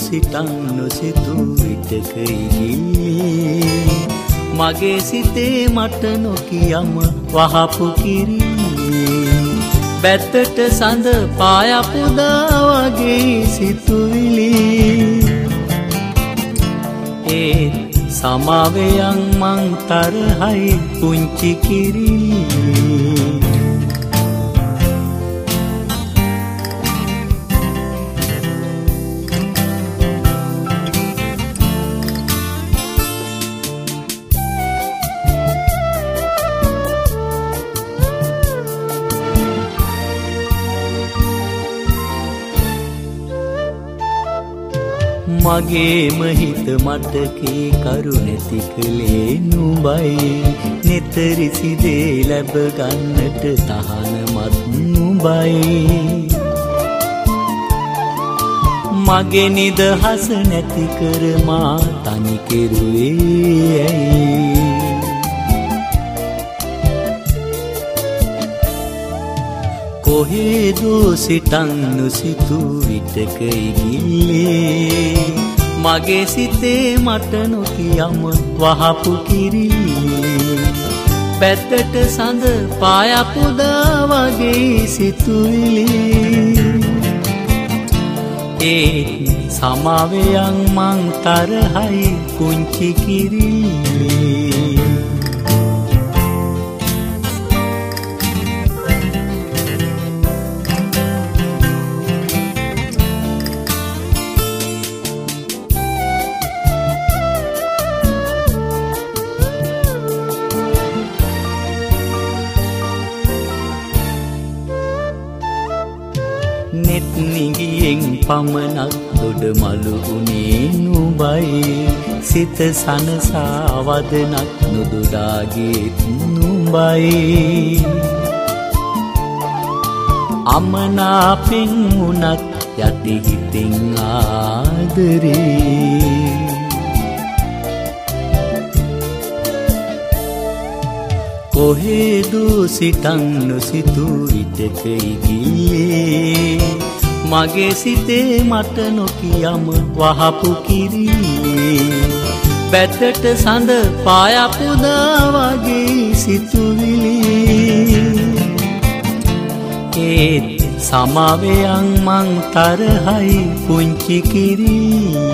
සිතන් නොසිතු විටක ඉගියේ මගේ සිතේ මට නොකියම වහපු කිරියේ බැත්තට සඳ පායපුදා වගේ සිතුවිලි ඒ සමාවයන් මං තරහයි පුංචි කිරියේ මගේම හිත මට කී කරු නැති කලේ නුඹයි නිතරි දේ ලැබ ගන්නට තහනමත් නුඹයි මගේ නිදහස නැති කර මා තනි කෙරුවේ ඇයි කොහෙදෝ සිතන් නොසිතු විටක ඉගියේ මගේ සිතේ මට නොකියම වහපු කිරියේ පැත්තට සඳ පායපුදා වගේ සිතුවිලි ඒ සමාවයන් මං තරහයි පුංචි කිරියේ නෙත් නිගියෙන් පමණක් දොඩ මලු උනේ නුඹයි සිත සනසා වදනක් නොදොඩාගේත් නුඹයි අමනාපෙන් උනත් යටි හිතෙන් ආදරේ කොහෙදෝ සිතන් නොසිතු විටක ඉගියේ මගේ සිතේ මට නොකියම වහපු කිරියේ බැත්තට සඳ පායපුදා වගේ සිතුවිලි ඒත් සමාවයන් මං තරහයි පුංචි කිරියේ